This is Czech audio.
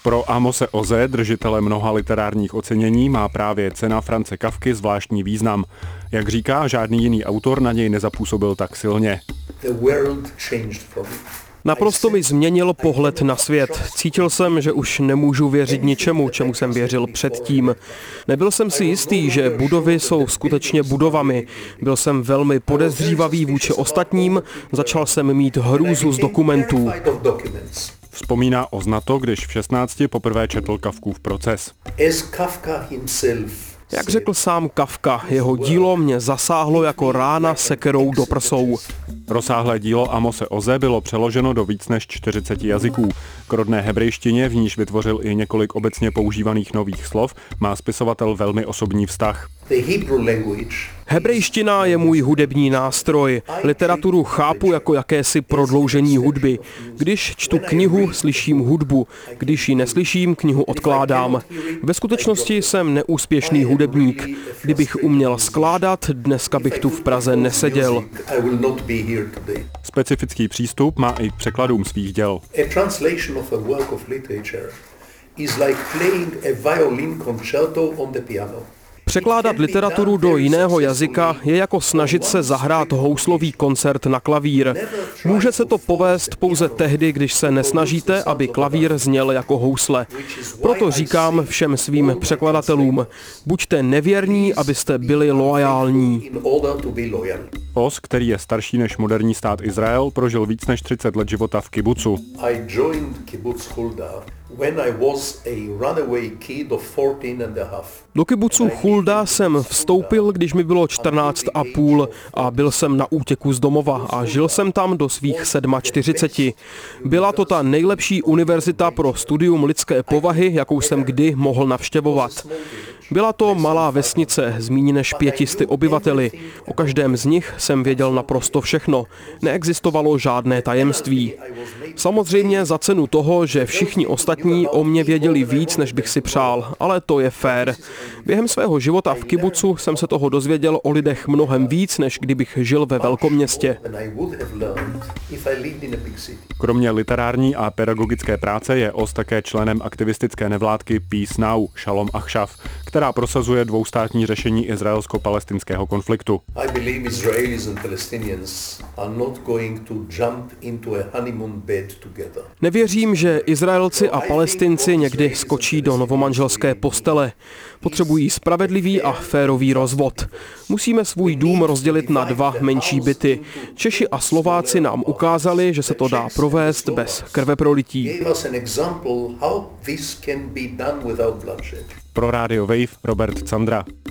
Pro Amose Oze, držitele mnoha literárních ocenění, má právě cena Franze Kafky zvláštní význam. Jak říká, žádný jiný autor na něj nezapůsobil tak silně. Naprosto mi změnil pohled na svět. Cítil jsem, že už nemůžu věřit ničemu, čemu jsem věřil předtím. Nebyl jsem si jistý, že budovy jsou skutečně budovami. Byl jsem velmi podezřívavý vůči ostatním, začal jsem mít hrůzu z dokumentů. Vzpomíná Oz na to, když v 16 poprvé četl Kafkův Proces. Jak řekl sám Kafka, jeho dílo mě zasáhlo jako rána sekerou do prsou. Rozsáhlé dílo Amose Oze bylo přeloženo do víc než 40 jazyků. K rodné hebrejštině, v níž vytvořil i několik obecně používaných nových slov, má spisovatel velmi osobní vztah. Hebrejština je můj hudební nástroj. Literaturu chápu jako jakési prodloužení hudby. Když čtu knihu, slyším hudbu. Když ji neslyším, knihu odkládám. Ve skutečnosti jsem neúspěšný hudebník. Kdybych uměl skládat, dneska bych tu v Praze neseděl. Specifický přístup má i k překladům svých děl. Překládat literaturu do jiného jazyka je jako snažit se zahrát houslový koncert na klavír. Může se to povést pouze tehdy, když se nesnažíte, aby klavír zněl jako housle. Proto říkám všem svým překladatelům, buďte nevěrní, abyste byli loajální. Oz, který je starší než moderní stát Izrael, prožil víc než 30 let života v kibucu. Do kibucu Hulda jsem vstoupil, když mi bylo 14,5 a byl jsem na útěku z domova a žil jsem tam do svých 47. Byla to ta nejlepší univerzita pro studium lidské povahy, jakou jsem kdy mohl navštěvovat. Byla to malá vesnice s méně než 500 obyvateli. O každém z nich jsem věděl naprosto všechno. Neexistovalo žádné tajemství. Samozřejmě za cenu toho, že všichni ostatní o mě věděli víc, než bych si přál, ale to je fér. Během svého života v kibucu jsem se toho dozvěděl o lidech mnohem víc, než kdybych žil ve velkoměstě. Kromě literární a pedagogické práce je Oz také členem aktivistické nevládky Peace Now, Shalom Achshav, která prosazuje dvoustátní řešení izraelsko-palestinského konfliktu. Nevěřím, že Izraelci a Palestinci někdy skočí do novomanželské postele. Potřebují spravedlivý a férový rozvod. Musíme svůj dům rozdělit na 2 menší byty. Češi a Slováci nám ukázali, že se to dá provést bez krveprolití. Pro Radio Wave Robert Candra.